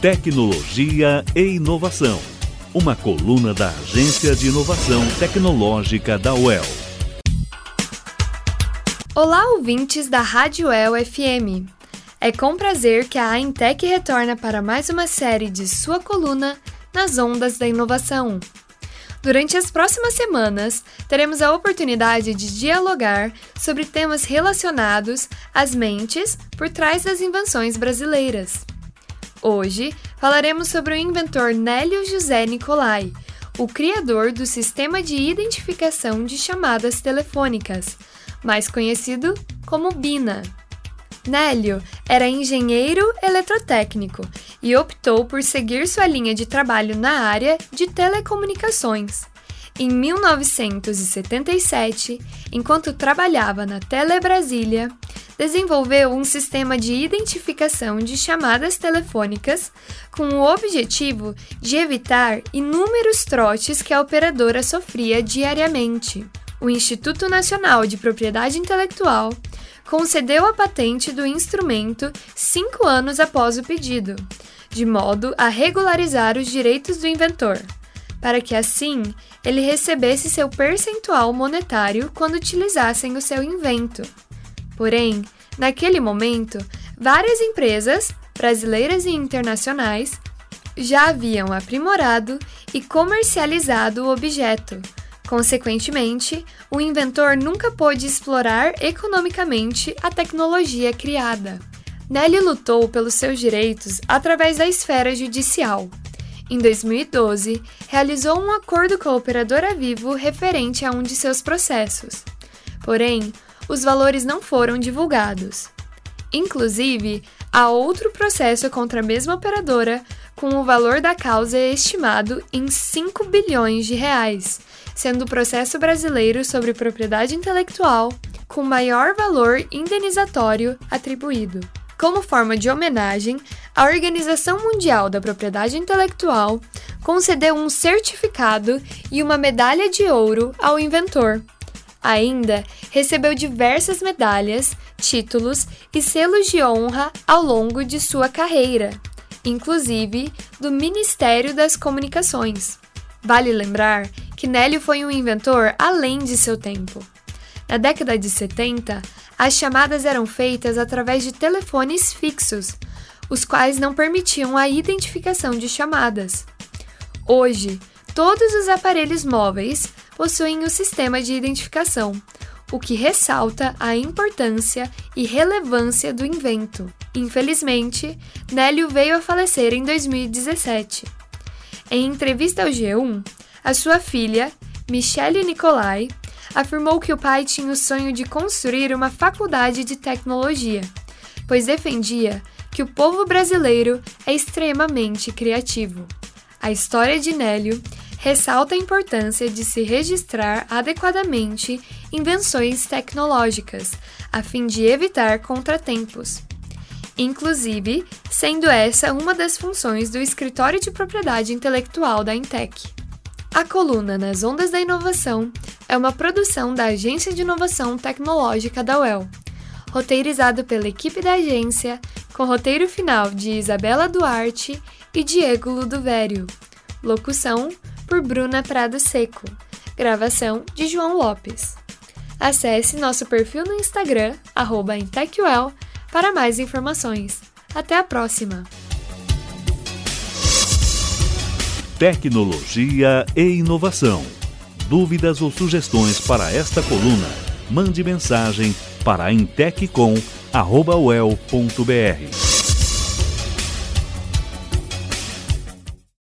Tecnologia e Inovação, uma coluna da Agência de Inovação Tecnológica da UEL. Olá, ouvintes da Rádio UEL FM. É com prazer que a AINTEC retorna para mais uma série de sua coluna Nas Ondas da Inovação. Durante as próximas semanas, teremos a oportunidade de dialogar sobre temas relacionados às mentes por trás das invenções brasileiras. Hoje, falaremos sobre o inventor Nélio José Nicolai, o criador do sistema de identificação de chamadas telefônicas, mais conhecido como BINA. Nélio era engenheiro eletrotécnico e optou por seguir sua linha de trabalho na área de telecomunicações. Em 1977, enquanto trabalhava na Telebrasília, desenvolveu um sistema de identificação de chamadas telefônicas com o objetivo de evitar inúmeros trotes que a operadora sofria diariamente. O Instituto Nacional de Propriedade Intelectual concedeu a patente do instrumento 5 anos após o pedido, de modo a regularizar os direitos do inventor, para que assim ele recebesse seu percentual monetário quando utilizassem o seu invento. Porém, naquele momento, várias empresas, brasileiras e internacionais, já haviam aprimorado e comercializado o objeto. Consequentemente, o inventor nunca pôde explorar economicamente a tecnologia criada. Nélio lutou pelos seus direitos através da esfera judicial. Em 2012, realizou um acordo com a operadora Vivo referente a um de seus processos. Porém, os valores não foram divulgados. Inclusive, há outro processo contra a mesma operadora, com o valor da causa estimado em 5 bilhões de reais, sendo o processo brasileiro sobre propriedade intelectual com maior valor indenizatório atribuído. Como forma de homenagem, a Organização Mundial da Propriedade Intelectual concedeu um certificado e uma medalha de ouro ao inventor. Ainda recebeu diversas medalhas, títulos e selos de honra ao longo de sua carreira, inclusive do Ministério das Comunicações. Vale lembrar que Nélio foi um inventor além de seu tempo. Na década de 70, as chamadas eram feitas através de telefones fixos, os quais não permitiam a identificação de chamadas. Hoje, todos os aparelhos móveis possuem o sistema de identificação, o que ressalta a importância e relevância do invento. Infelizmente, Nélio veio a falecer em 2017. Em entrevista ao G1, a sua filha, Michele Nicolai, afirmou que o pai tinha o sonho de construir uma faculdade de tecnologia, pois defendia que o povo brasileiro é extremamente criativo. A história de Nélio ressalta a importância de se registrar adequadamente invenções tecnológicas, a fim de evitar contratempos, inclusive sendo essa uma das funções do Escritório de Propriedade Intelectual da AINTEC. A coluna Nas Ondas da Inovação é uma produção da Agência de Inovação Tecnológica da UEL, roteirizado pela equipe da agência, com roteiro final de Isabela Duarte e Diego Ludovério. Locução por Bruna Prado Seco. Gravação de João Lopes. Acesse nosso perfil no Instagram, @AINTECUEL, para mais informações. Até a próxima! Tecnologia e Inovação. Dúvidas ou sugestões para esta coluna? Mande mensagem para aintec.com@uel.br.